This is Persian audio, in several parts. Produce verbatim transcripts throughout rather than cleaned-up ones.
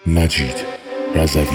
مجید رضوی.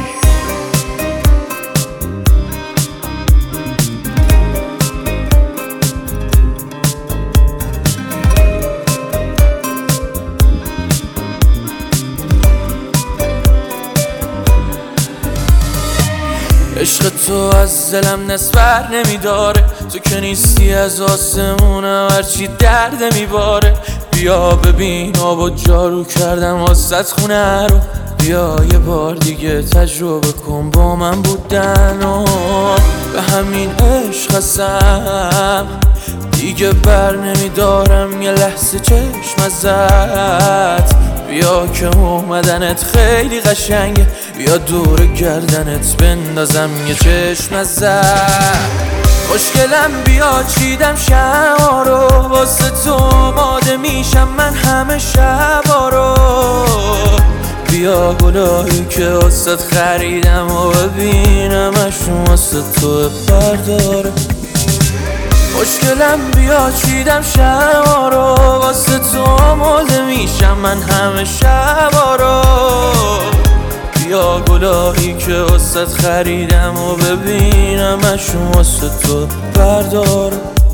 عشق تو از دلم نسبر نمیداره، تو که نیستی از آسمونم هرچی درد میباره. بیا ببین آب و جارو کردم واسط خونه رو، بیا یه بار دیگه تجربه کن با من بودن و به همین عشق هستم دیگه بر نمیدارم یه لحظه چشم ازت. بیا که اومدنت خیلی قشنگه، بیا دور گردنت بندازم یه چشم ازت. خوشگلم بیا چیدم شما رو، واسه تو آماده میشم من همه شبا رو. بیا گلایی که واسه خریدم و ببینمشون واسه تو برداره. خوشگلم بیا چیدم شما رو، واسه تو آماده میشم من همه شبا رو. بیا گلایی که واسه خریدم و ببینمشون واسه تو بردار.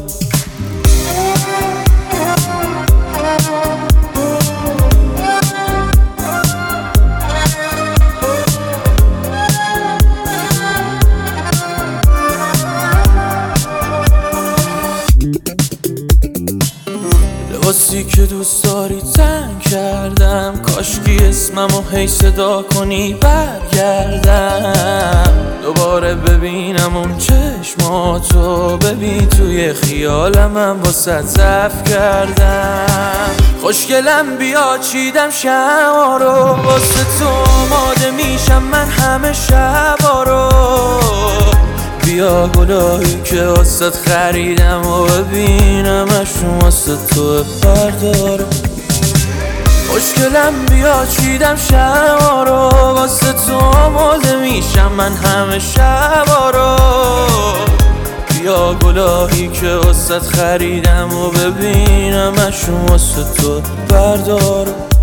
لباسی که دوست داری تنگ کردم، کاشکی اسممو هی صدا کنی برگردم. دوباره ببینم اون چشماتو، ببین توی خیالم من واسه ضعف کردم. خوشگلم بیا چیدم شما رو، واسه تو آماده میشم من همه شبا رو. بیا گلایی که واسه خریدم و ببینمشون واسه تو بردار. خوشگلم بیا چیدم شما رو، واسه تو آماده میشم من همه شبا رو. بیا گلایی که واسه خریدم و ببینمشون واسه تو بردار.